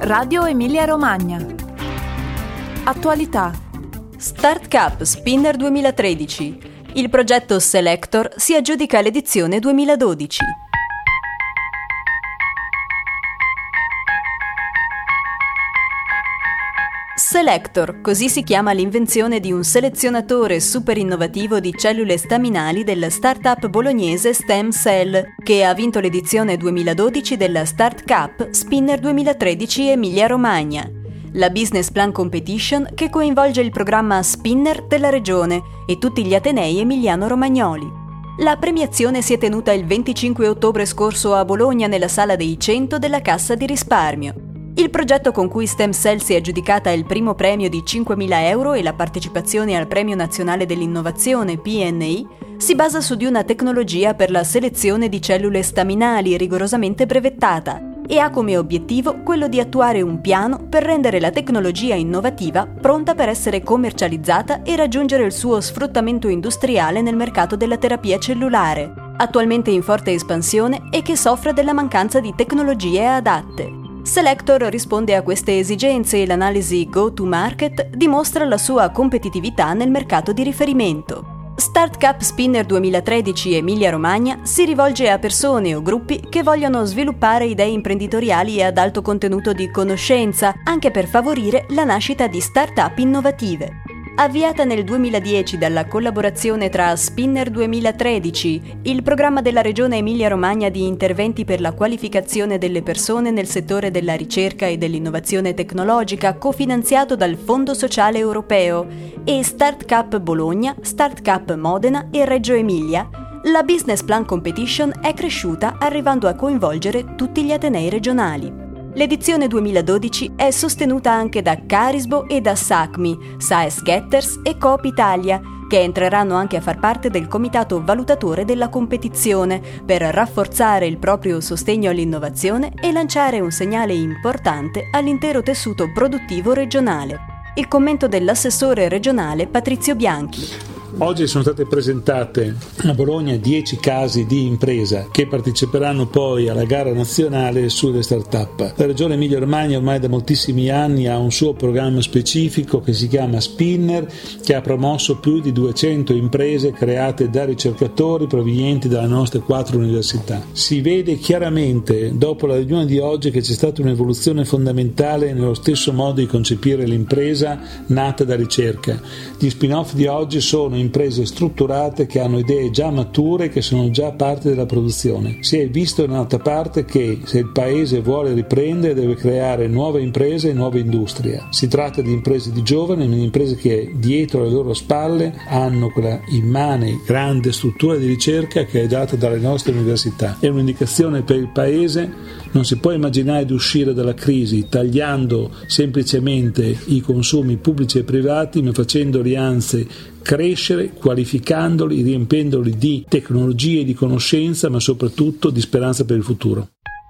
Radio Emilia Romagna. Attualità. Start Cup Spinner 2013. Il progetto Selector si aggiudica l'edizione 2012. Selector, così si chiama l'invenzione di un selezionatore super innovativo di cellule staminali del startup bolognese Stem Cell, che ha vinto l'edizione 2012 della Start Cup Spinner 2013 Emilia Romagna, la business plan competition che coinvolge il programma Spinner della regione e tutti gli atenei emiliano-romagnoli. La premiazione si è tenuta il 25 ottobre scorso a Bologna nella sala dei 100 della Cassa di Risparmio. Il progetto con cui Stem Cell si è aggiudicata il primo premio di 5.000 euro e la partecipazione al Premio Nazionale dell'Innovazione PNI si basa su di una tecnologia per la selezione di cellule staminali rigorosamente brevettata e ha come obiettivo quello di attuare un piano per rendere la tecnologia innovativa pronta per essere commercializzata e raggiungere il suo sfruttamento industriale nel mercato della terapia cellulare, attualmente in forte espansione e che soffre della mancanza di tecnologie adatte. Selector risponde a queste esigenze e l'analisi go-to-market dimostra la sua competitività nel mercato di riferimento. Start Cup Spinner 2013 Emilia Romagna si rivolge a persone o gruppi che vogliono sviluppare idee imprenditoriali ad alto contenuto di conoscenza, anche per favorire la nascita di start-up innovative. Avviata nel 2010 dalla collaborazione tra Spinner 2013, il programma della Regione Emilia-Romagna di interventi per la qualificazione delle persone nel settore della ricerca e dell'innovazione tecnologica cofinanziato dal Fondo Sociale Europeo, e Start Cup Bologna, Start Cup Modena e Reggio Emilia, la Business Plan Competition è cresciuta arrivando a coinvolgere tutti gli atenei regionali. L'edizione 2012 è sostenuta anche da Carisbo e da SACMI, SAES Getters e Coop Italia, che entreranno anche a far parte del comitato valutatore della competizione per rafforzare il proprio sostegno all'innovazione e lanciare un segnale importante all'intero tessuto produttivo regionale. Il commento dell'assessore regionale Patrizio Bianchi. Oggi sono state presentate a Bologna 10 casi di impresa che parteciperanno poi alla gara nazionale sulle start-up. La Regione Emilia-Romagna ormai da moltissimi anni ha un suo programma specifico che si chiama Spinner, che ha promosso più di 200 imprese create da ricercatori provenienti dalle nostre 4 università. Si vede chiaramente dopo la riunione di oggi che c'è stata un'evoluzione fondamentale nello stesso modo di concepire l'impresa nata da ricerca. Gli spin-off di oggi sono imprese strutturate che hanno idee già mature e che sono già parte della produzione. Si è visto dall'altra parte che se il paese vuole riprendere deve creare nuove imprese e nuova industria. Si tratta di imprese di giovani, di imprese che dietro le loro spalle hanno quella immane grande struttura di ricerca che è data dalle nostre università. È un'indicazione per il paese. Non si può immaginare di uscire dalla crisi tagliando semplicemente i consumi pubblici e privati, ma facendoli anzi crescere, qualificandoli, riempiendoli di tecnologie, di conoscenza, ma soprattutto di speranza per il futuro.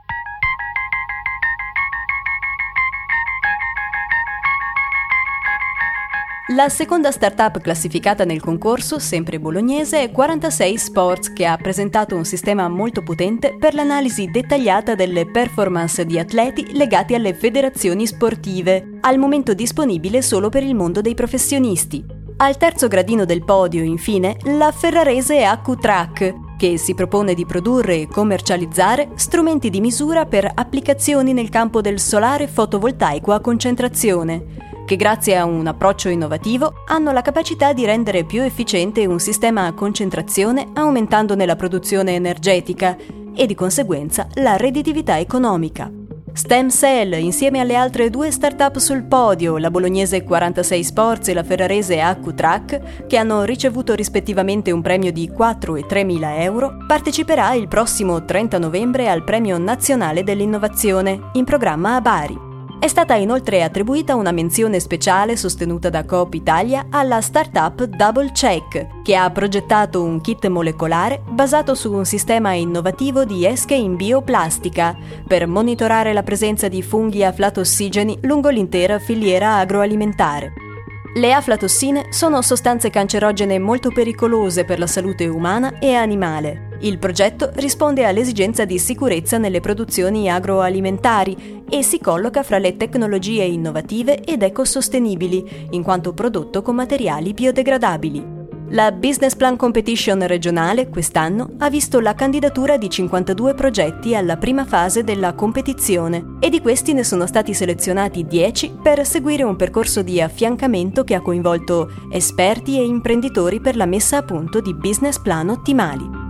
La seconda startup classificata nel concorso, sempre bolognese, è 46 Sports, che ha presentato un sistema molto potente per l'analisi dettagliata delle performance di atleti legati alle federazioni sportive, al momento disponibile solo per il mondo dei professionisti. Al terzo gradino del podio, infine, la ferrarese AccuTrack, che si propone di produrre e commercializzare strumenti di misura per applicazioni nel campo del solare fotovoltaico a concentrazione, che grazie a un approccio innovativo hanno la capacità di rendere più efficiente un sistema a concentrazione aumentandone la produzione energetica e di conseguenza la redditività economica. Stem Cell, insieme alle altre 2 start-up sul podio, la bolognese 46 Sports e la ferrarese AccuTrack, che hanno ricevuto rispettivamente un premio di 4 e 3.000 euro, parteciperà il prossimo 30 novembre al Premio Nazionale dell'Innovazione, in programma a Bari. È stata inoltre attribuita una menzione speciale sostenuta da Coop Italia alla startup Double Check, che ha progettato un kit molecolare basato su un sistema innovativo di esche in bioplastica per monitorare la presenza di funghi aflatossigeni lungo l'intera filiera agroalimentare. Le aflatossine sono sostanze cancerogene molto pericolose per la salute umana e animale. Il progetto risponde all'esigenza di sicurezza nelle produzioni agroalimentari e si colloca fra le tecnologie innovative ed ecosostenibili, in quanto prodotto con materiali biodegradabili. La Business Plan Competition regionale quest'anno ha visto la candidatura di 52 progetti alla prima fase della competizione e di questi ne sono stati selezionati 10 per seguire un percorso di affiancamento che ha coinvolto esperti e imprenditori per la messa a punto di business plan ottimali.